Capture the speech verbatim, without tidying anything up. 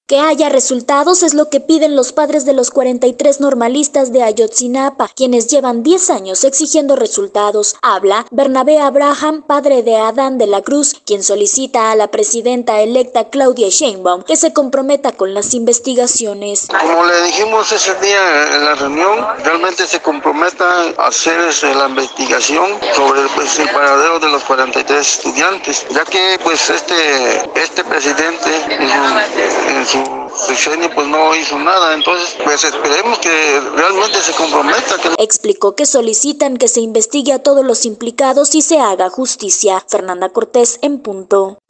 Que haya resultados es lo que piden los padres de los cuarenta y tres normalistas de Ayotzinapa, quienes llevan diez años exigiendo resultados. Habla Bernabé Abraham, padre de Adán de la Cruz, quien solicita a la presidenta electa Claudia Sheinbaum que se comprometa con las investigaciones. Como le dijimos ese día en la reunión, realmente se comprometa a hacer este, la investigación sobre pues, el paradero de los cuarenta y tres estudiantes, ya que pues este, este presidente en su, en su sexenio pues no hizo nada, entonces pues esperemos que realmente se comprometa. Que... Explicó que solicitan que se investigue a todos los implicados y se haga justicia. Fernanda Cortés, en punto.